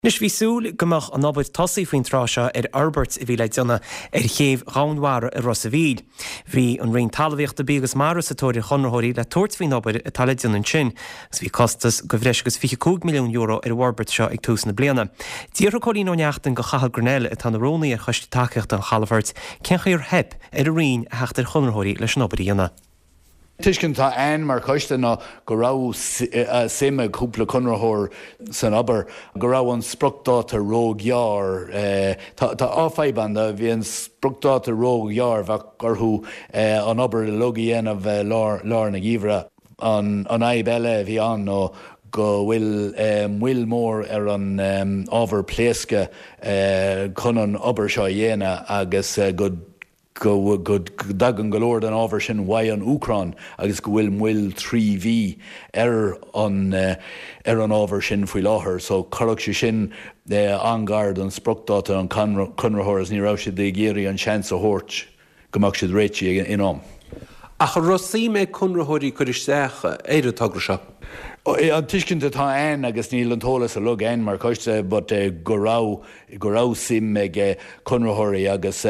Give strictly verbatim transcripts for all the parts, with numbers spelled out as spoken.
Nis bhí súil gomach an obair tosaí faoin tráseo ar Albert i bhí le donna ar chéamh ránmhara a Rosavíl. Bhí an rion talmhaíochta bígus maras atóirí chonrathirí le tuairt faoin obair a talad dionan sin, as bhí costas go bhreisgus fiche milliún euro ar Warbert seo ag túsna bliana. Díar choín ó neachtain go chahal granelle a tan rónaí ar chuiste takeíocht an Chalafort, cén chuir heb ar a rion a heachtar chonrathirí leis an obair dhéana. Tuiscin tá an mar coiste ná go rá sime cúpla conrathóir san obair, go rá an spruchtdáta róghear. Tá áfhaibban a bhí an spruchtdáta róghear bheith gurthú an obair logaíanamh lár na gíomhra. An aib eile bhí an nó go bhfuil mhuil mór ar an ábhar pléasca chun an obair seo dhéana agus go go go dagan golóir an ábhar sin wa an Ucrán agus go bhfuil mhuil trí bhí ar an ar an ábhar sin faoi láthair, so corrach sé sin angard an spruchtdáta an conrathóir as ní rah siad de géirí an seans a thabhairt gomach siad réití in am. A chu Rosaí mé conrathirí chuir isteach éad a tugra seo. An tuiscinnta tá an agus níl an tólas a lug an mar coiste, but go rá go rá sim ag conrathirí agus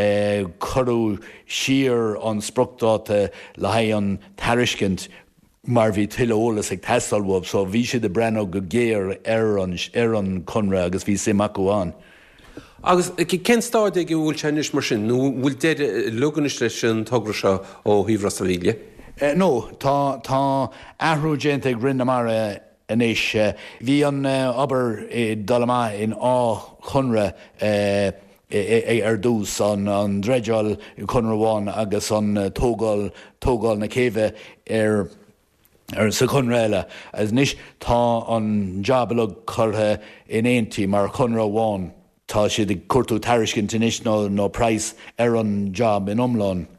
chorú siar an spruchtdáta le haigh an tairiscint mar bhí tuilleolalas ag teastalmhab, so bhí siad a brenn go géir ar an ar an conra agus bhí sim acu an. Agus cén stáid ag bhfuil tenis mar sin, nó bhfuil déad luganis leis an tugra seo ó Híomh Rosavíl? Uh, no, tá tá ahrú géint ag rinne mar inis. Uh, bhí an uh, obair uh, dalama in á chunra uh, ar dús an, an dreideal chunraháin agus an uh, tógáil tógáil na céimhe ar ar sa chunra eile. As níos tá an jabbalug curtha in éintí mar chunraháin, tá siad ag cuirtú tairiscint inis nó nó price ar an job in umláin.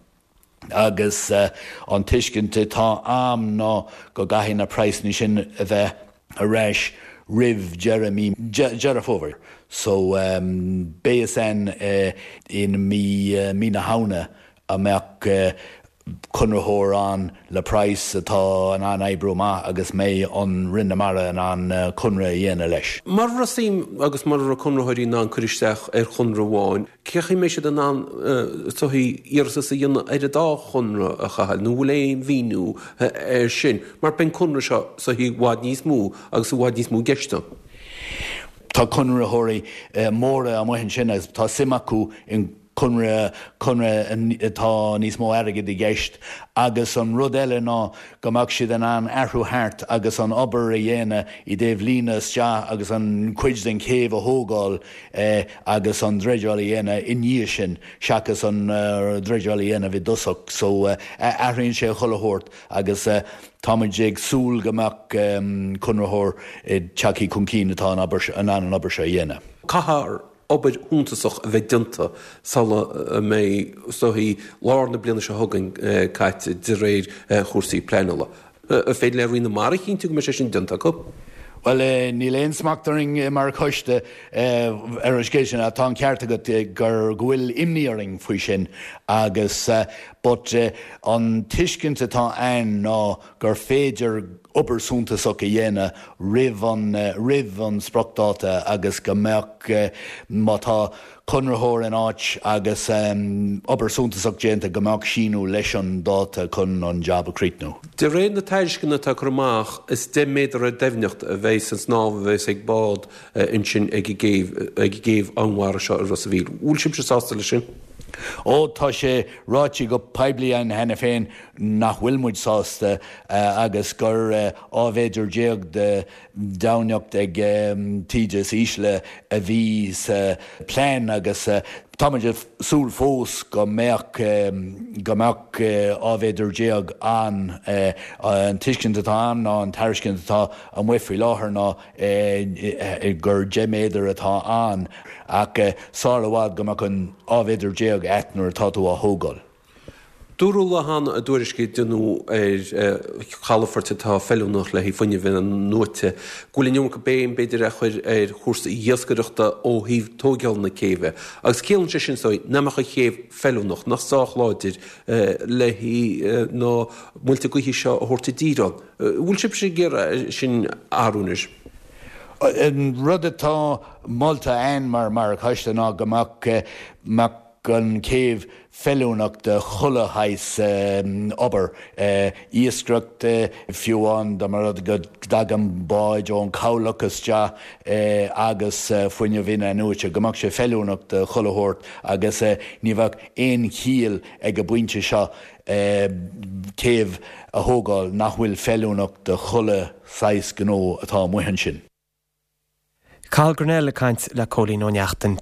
Agus uh, an tuiscinnta tá am ná go gaithí na price ní sin a bheith a reis rih Jeremy Jerafóver. So um, B S N uh, in mí uh, mí na hauna a meach uh, conrathóir an le price atá an an eibreú ma agus mé an rinne mara an an uh, conra dhéana leis. Mar Rosaí agus mar a conrathirí ná an chuiristeach ar chunraháin, ceachí mé siad an an tuí iarsa sa dhéana ar a dá chunra a chahail, nó bhfuil éon bhíú ar sin, mar ben conra seo sa hí bhád níos mú agus bhád níos mú geiste. Tá conrathirí uh, móra a maihan sin as tá simachú in chunra chunra atá níos mó airgid i gceist, agus an rud eile ná gomach siad an an airthú thart agus an obair a dhéana i dtéobh lína stea agus an cuid den céimh a thógáil eh, agus an dreideáil a dhéana in níos sin seachas an uh, dreideáil a dhéana bhí dosach, so uh, aithríonn sé chulathóirt agus uh, táid ag súil gomach um, conrathóir uh, teachaí chun cín atá an an obair se dhéana. Cahar obair úntasach a bheith dinta sala mé sohí lár na bliana se thugann caiite de réir chósaí pléanala. A féad le roioine mar cinn tú go me sé sin dinta go? Well, uh, ní léon smachtaring uh, mar coiste uh, ar an scéisisin atá cearta go gur bhfuil imníoring faoi sin agus uh, but uh, an tuiscinnta tá an ná gur féidir obarsúntasach a dhéana rih an uh, rih an spruchtdáta agus go mbeadh uh, má tá conrathóir in áit agus um, obarsúntasach déanta go mbeadh síú leis an dáta chun an job a críitnú. De réad na tairiscinna tá chumach is de méidir a deimhneocht a bheith san snámh bheith ag bád uh, in sin ag géibh anmhara seo a Rosavíl. Bhúil sim se sásta lei sin? Ó tá sé ráití go peibli an hena féin nach bhfuilmuid sásta uh, agus gur uh, ábhéidir déag de damhneocht ag um, tíidir ísle a bhí uh, plán agus uh, táidir súl fós go mbeadh um, go mbeadh uh, ábhéidir déag an uh, an tuiscinnta tá an ná an tairiscinnta tá an mhuifií láthair ná uh, gur déméidir atá an ach uh, sála bhád go mbeadh an ábhéidir déag etnar atá tú a thógáil. Dúrúla hána a dúiriscí duú ar chalafarta tá fellúnach le hí funne bhína nuaite. Gúla neomh go béon beidir a chuir ar chósta dhéascaireachta ó híomh tógeal na céimhe. Agus céann sé sin sóid namacha chéimh fellúnach nach sách láidir le hí nó multa go hí seo a thuirta díran. Bhfuil sib sé ggéire sin áúnis? An rud atá molta ein mar mar caiiste ná goach mac an céh fellúnach de chola hais um, obair uh, íoscracht uh, fiúán da mar go dagam báid ón cálagus ja uh, agus uh, fuinne bhíine nuite goach sé fellúnach de cholahort agus uh, ní bhah éon chial ag go buinte seo uh, céh a thógáil nach bhfuil fellúnach de chola sais gnó atá muhan sin. Carl Grinnell le caint le cólín ó neachtain